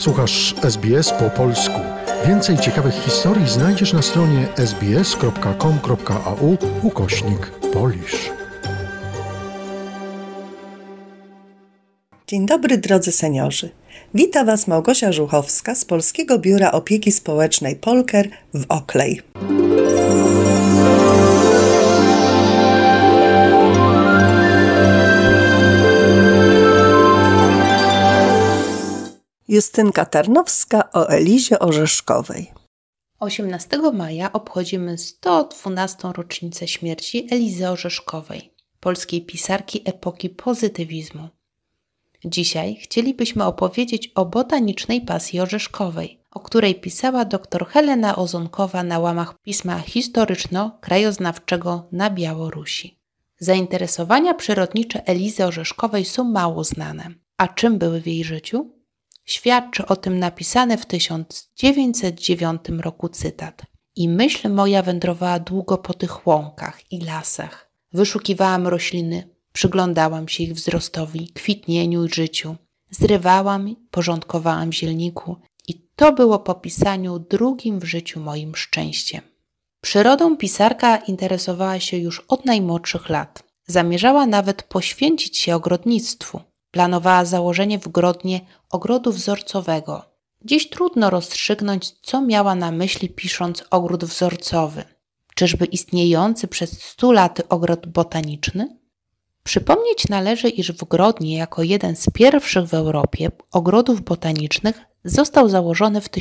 Słuchasz SBS po polsku. Więcej ciekawych historii znajdziesz na stronie sbs.com.au/Polish. Dzień dobry, drodzy seniorzy. Wita Was Małgosia Żuchowska z Polskiego Biura Opieki Społecznej Polker w Ockley. Justynka Tarnowska o Elizie Orzeszkowej. 18 maja obchodzimy 112. rocznicę śmierci Elizy Orzeszkowej, polskiej pisarki epoki pozytywizmu. Dzisiaj chcielibyśmy opowiedzieć o botanicznej pasji Orzeszkowej, o której pisała dr Helena Ozonkowa na łamach pisma historyczno-krajoznawczego na Białorusi. Zainteresowania przyrodnicze Elizy Orzeszkowej są mało znane. A czym były w jej życiu? Świadczy o tym napisany w 1909 roku cytat. I myśl moja wędrowała długo po tych łąkach i lasach. Wyszukiwałam rośliny, przyglądałam się ich wzrostowi, kwitnieniu i życiu. Zrywałam, porządkowałam w zielniku i to było po pisaniu drugim w życiu moim szczęściem. Przyrodą pisarka interesowała się już od najmłodszych lat. Zamierzała nawet poświęcić się ogrodnictwu. Planowała założenie w Grodnie ogrodu wzorcowego. Dziś trudno rozstrzygnąć, co miała na myśli pisząc ogród wzorcowy. Czyżby istniejący przez 100 laty ogród botaniczny? Przypomnieć należy, iż w Grodnie jako jeden z pierwszych w Europie ogrodów botanicznych został założony w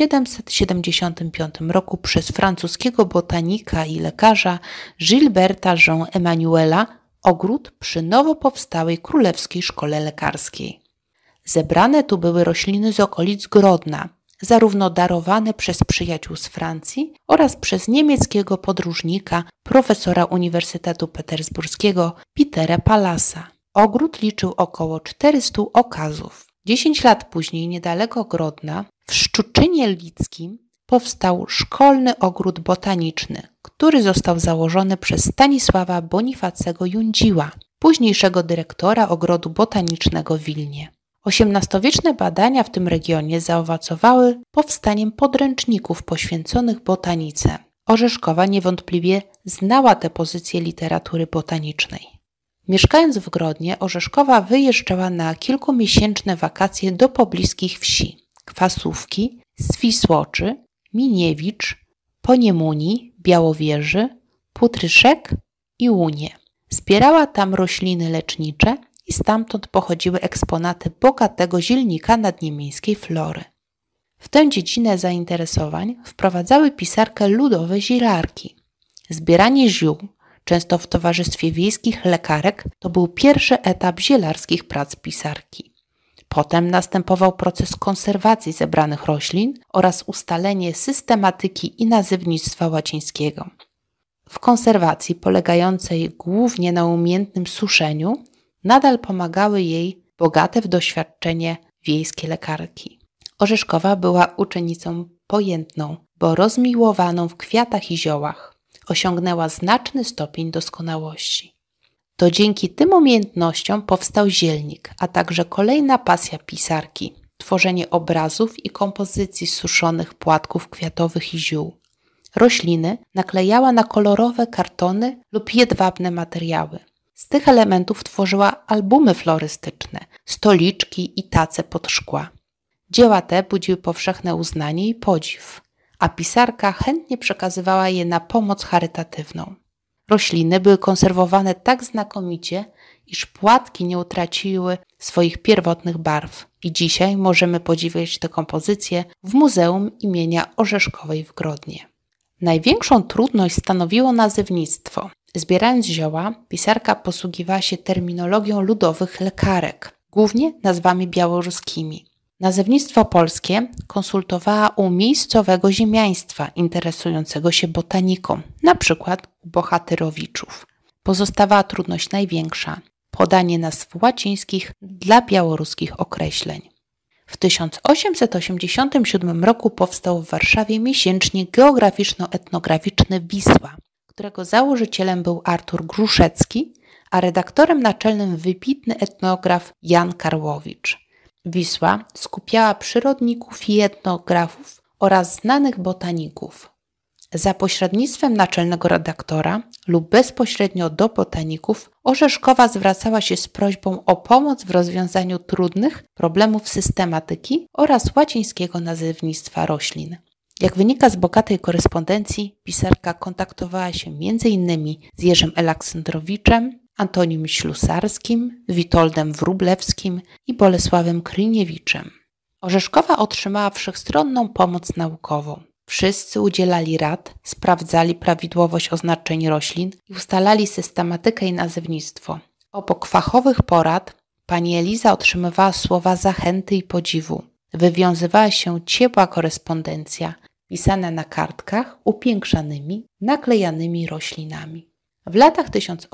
1775 roku przez francuskiego botanika i lekarza Gilberta Jean Emmanuela ogród przy nowo powstałej Królewskiej Szkole Lekarskiej. Zebrane tu były rośliny z okolic Grodna, zarówno darowane przez przyjaciół z Francji oraz przez niemieckiego podróżnika, profesora Uniwersytetu Petersburskiego Petera Palasa. Ogród liczył około 400 okazów. 10 lat później, niedaleko Grodna, w Szczuczynie Lickim, powstał szkolny ogród botaniczny, który został założony przez Stanisława Bonifacego Jundziła, późniejszego dyrektora ogrodu botanicznego w Wilnie. XVIII-wieczne badania w tym regionie zaowocowały powstaniem podręczników poświęconych botanice. Orzeszkowa niewątpliwie znała tę pozycję literatury botanicznej. Mieszkając w Grodnie, Orzeszkowa wyjeżdżała na kilkumiesięczne wakacje do pobliskich wsi Kwasówki, Swisłoczy, Miniewicz, Poniemuni, Białowieży, Putryszek i Łunie. Zbierała tam rośliny lecznicze i stamtąd pochodziły eksponaty bogatego zielnika nadniemieckiej flory. W tę dziedzinę zainteresowań wprowadzały pisarkę ludowe zielarki. Zbieranie ziół, często w towarzystwie wiejskich lekarek, to był pierwszy etap zielarskich prac pisarki. Potem następował proces konserwacji zebranych roślin oraz ustalenie systematyki i nazewnictwa łacińskiego. W konserwacji, polegającej głównie na umiejętnym suszeniu, nadal pomagały jej bogate w doświadczenie wiejskie lekarki. Orzeszkowa była uczennicą pojętną, bo rozmiłowaną w kwiatach i ziołach. Osiągnęła znaczny stopień doskonałości. To dzięki tym umiejętnościom powstał zielnik, a także kolejna pasja pisarki – tworzenie obrazów i kompozycji z suszonych płatków kwiatowych i ziół. Rośliny naklejała na kolorowe kartony lub jedwabne materiały. Z tych elementów tworzyła albumy florystyczne, stoliczki i tace pod szkła. Dzieła te budziły powszechne uznanie i podziw, a pisarka chętnie przekazywała je na pomoc charytatywną. Rośliny były konserwowane tak znakomicie, iż płatki nie utraciły swoich pierwotnych barw i dzisiaj możemy podziwiać tę kompozycję w Muzeum imienia Orzeszkowej w Grodnie. Największą trudność stanowiło nazewnictwo. Zbierając zioła, pisarka posługiwała się terminologią ludowych lekarek, głównie nazwami białoruskimi. Nazewnictwo polskie konsultowała u miejscowego ziemiaństwa interesującego się botaniką, np. u Bohatyrowiczów. Pozostawała trudność największa – podanie nazw łacińskich dla białoruskich określeń. W 1887 roku powstał w Warszawie miesięcznik geograficzno-etnograficzny Wisła, którego założycielem był Artur Gruszecki, a redaktorem naczelnym wybitny etnograf Jan Karłowicz. Wisła skupiała przyrodników i etnografów oraz znanych botaników. Za pośrednictwem naczelnego redaktora lub bezpośrednio do botaników Orzeszkowa zwracała się z prośbą o pomoc w rozwiązaniu trudnych problemów systematyki oraz łacińskiego nazewnictwa roślin. Jak wynika z bogatej korespondencji, pisarka kontaktowała się m.in. z Jerzym Aleksandrowiczem, Antonim Ślusarskim, Witoldem Wróblewskim i Bolesławem Kryniewiczem. Orzeszkowa otrzymała wszechstronną pomoc naukową. Wszyscy udzielali rad, sprawdzali prawidłowość oznaczeń roślin i ustalali systematykę i nazewnictwo. Obok fachowych porad pani Eliza otrzymywała słowa zachęty i podziwu. Wywiązywała się ciepła korespondencja, pisana na kartkach upiększanymi, naklejanymi roślinami. W latach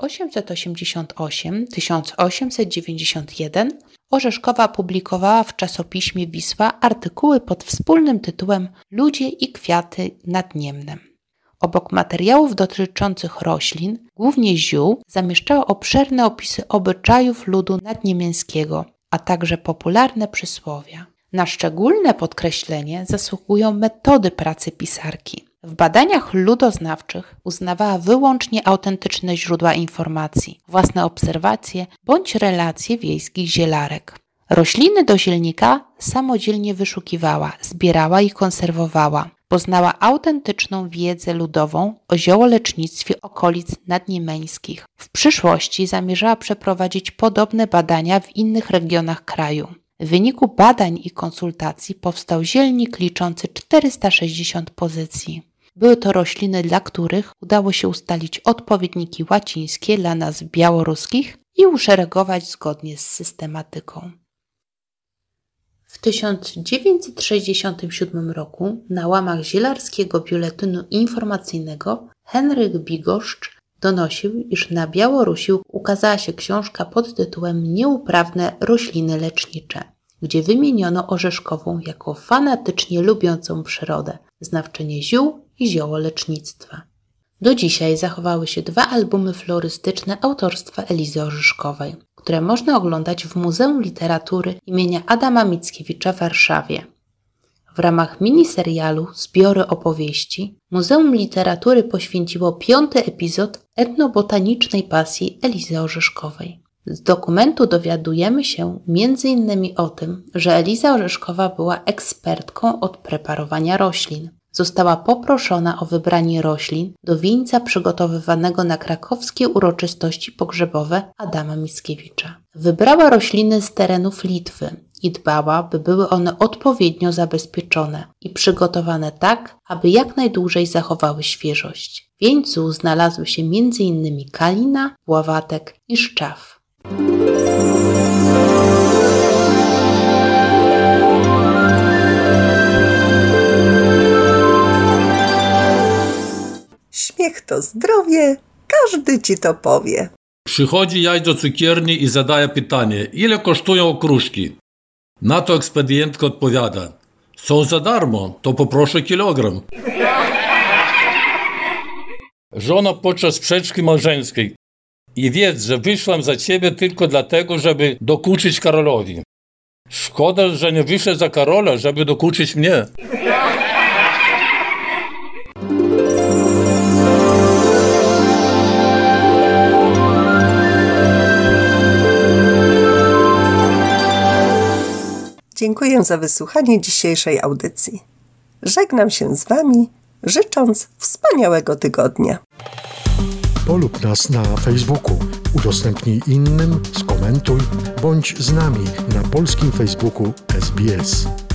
1888-1891 Orzeszkowa publikowała w czasopiśmie Wisła artykuły pod wspólnym tytułem Ludzie i kwiaty nad Niemnem. Obok materiałów dotyczących roślin, głównie ziół, zamieszczała obszerne opisy obyczajów ludu nadniemieckiego, a także popularne przysłowia. Na szczególne podkreślenie zasługują metody pracy pisarki. W badaniach ludoznawczych uznawała wyłącznie autentyczne źródła informacji, własne obserwacje bądź relacje wiejskich zielarek. Rośliny do zielnika samodzielnie wyszukiwała, zbierała i konserwowała. Poznała autentyczną wiedzę ludową o ziołolecznictwie okolic nadniemeńskich. W przyszłości zamierzała przeprowadzić podobne badania w innych regionach kraju. W wyniku badań i konsultacji powstał zielnik liczący 460 pozycji. Były to rośliny, dla których udało się ustalić odpowiedniki łacińskie dla nazw białoruskich i uszeregować zgodnie z systematyką. W 1967 roku na łamach Zielarskiego Biuletynu Informacyjnego Henryk Bigoszcz donosił, iż na Białorusi ukazała się książka pod tytułem Nieuprawne rośliny lecznicze, gdzie wymieniono Orzeszkową jako fanatycznie lubiącą przyrodę, znawczynię ziół i ziołolecznictwa. Do dzisiaj zachowały się 2 albumy florystyczne autorstwa Elizy Orzeszkowej, które można oglądać w Muzeum Literatury imienia Adama Mickiewicza w Warszawie. W ramach miniserialu Zbiory opowieści Muzeum Literatury poświęciło 5. epizod etnobotanicznej pasji Elizy Orzeszkowej. Z dokumentu dowiadujemy się m.in. o tym, że Eliza Orzeszkowa była ekspertką od preparowania roślin. Została poproszona o wybranie roślin do wieńca przygotowywanego na krakowskie uroczystości pogrzebowe Adama Mickiewicza. Wybrała rośliny z terenów Litwy i dbała, by były one odpowiednio zabezpieczone i przygotowane tak, aby jak najdłużej zachowały świeżość. W wieńcu znalazły się m.in. kalina, ławatek i szczaw. Śmiech to zdrowie, każdy ci to powie. Przychodzi jaś do cukierni i zadaje pytanie, ile kosztują okruszki? Na to ekspedientka odpowiada, są za darmo, to poproszę kilogram. Żona podczas sprzeczki małżeńskiej. I wiedz, że wyszłam za ciebie tylko dlatego, żeby dokuczyć Karolowi. Szkoda, że nie wyszedł za Karola, żeby dokuczyć mnie. Dziękuję za wysłuchanie dzisiejszej audycji. Żegnam się z Wami, życząc wspaniałego tygodnia. Polub nas na Facebooku, udostępnij innym, skomentuj, bądź z nami na polskim Facebooku SBS.